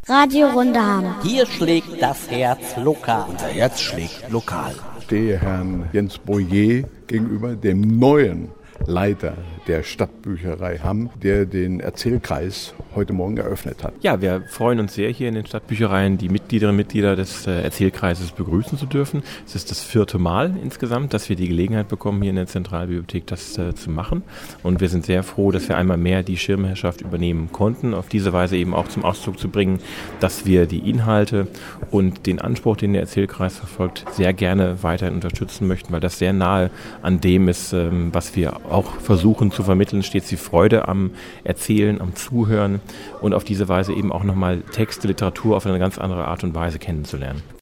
Radio Rundaham. Hier schlägt das Herz lokal. Unser Herz schlägt lokal. Ich stehe Herrn Jens Boyer gegenüber, dem neuen Leiter der Stadtbücherei Hamm, der den Erzählkreis heute Morgen eröffnet hat. Ja, wir freuen uns sehr, hier in den Stadtbüchereien die Mitgliederinnen und Mitglieder des Erzählkreises begrüßen zu dürfen. Es ist das 4. Mal insgesamt, dass wir die Gelegenheit bekommen, hier in der Zentralbibliothek das zu machen. Und wir sind sehr froh, dass wir einmal mehr die Schirmherrschaft übernehmen konnten, auf diese Weise eben auch zum Ausdruck zu bringen, dass wir die Inhalte und den Anspruch, den der Erzählkreis verfolgt, sehr gerne weiterhin unterstützen möchten, weil das sehr nahe an dem ist, was wir auch versuchen zu vermitteln, stets die Freude am Erzählen, am Zuhören und auf diese Weise eben auch nochmal Texte, Literatur auf eine ganz andere Art und Weise kennenzulernen.